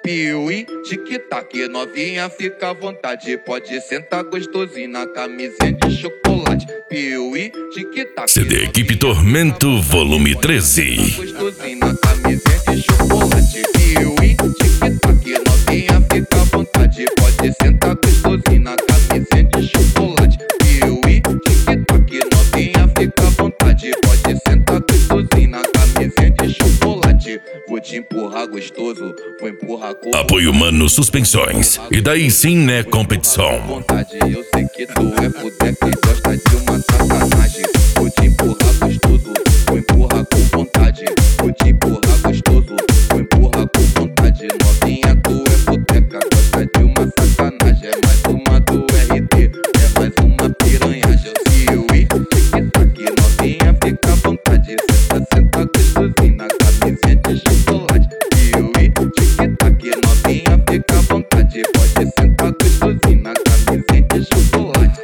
Piuí, tic-tac, novinha, fica à vontade. Pode sentar gostosinho na camisinha de chocolate. Piuí, tic-tac. CD Equipe Tormento, volume 13. Gostosinho na camisinha de chocolate. Piuí, tic-tac, novinha, fica à vontade. Pode sentar gostosinho na camisinha de chocolate. Piuí, tic-tac, novinha, fica à vontade. Pode sentar gostosinho na camisinha de chocolate. Vou te empurrar gostoso, vou empurrar com Apoio Mano Suspensões. E daí sim, né, competição. vontade. Eu sei que tu é boteca e gosta de uma sacanagem. Vou te empurrar gostoso, vou empurrar com vontade. Vou te empurrar gostoso, vou empurrar com vontade. Novinha, tu é boteca, gosta de uma sacanagem. É mais uma do RT, é mais uma piranhagem. Piuí, tic-tac, novinha, fica à vontade. Senta, senta gostosinho na camisinha de chocolate. Piuí, tic-tac, novinha, fica à vontade. Pode sentar gostosinho na camisinha de chocolate.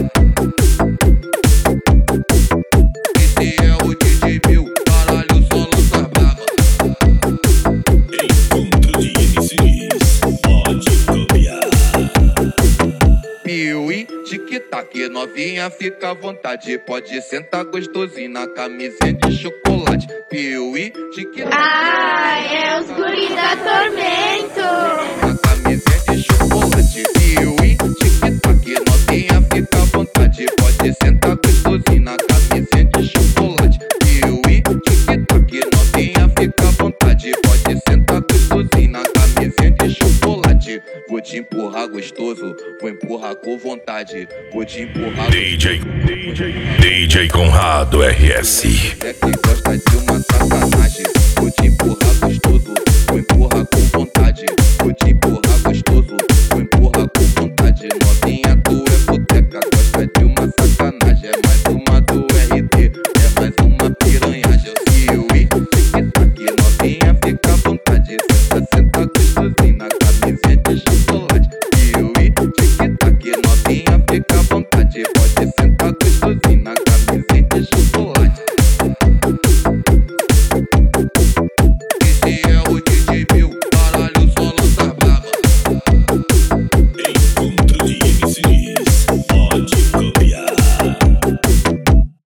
Esse é o DJ Bill, caralho, só lança brava. Encontro de MCs, pode copiar. Piuí, tic-tac, novinha, fica à vontade. Pode sentar gostosinho na camisinha de chocolate. Piuí, tic-tac. Ai, é os guri da Tormento. Na camisinha de chocolate. Piuí, tic-tac, novinha, fica à vontade. Pode sentar gostosinho na camisinha de chocolate. Piuí, tic-tac, novinha, fica à vontade. Pode sentar gostosinho na camisinha de chocolate. Vou te empurrar gostoso, vou empurrar com vontade. Vou te empurrar DJ Conrado RS. é que gosta de uma sacanagem. Vou te empurrar gostoso, vou empurrar com vontade. Vou te empurrar